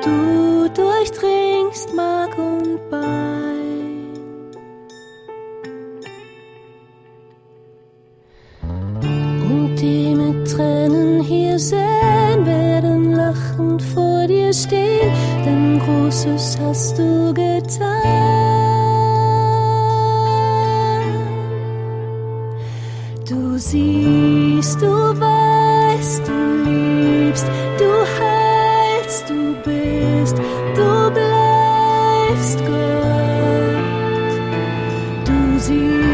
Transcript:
Du durchdringst Mark und Bein. Und die mit Tränen hier sehen, werden lachend vor dir stehen, denn Großes hast du getan. Du siehst, du weißt, du liebst, du heilst, du bist, du bleibst Gott. Du siehst,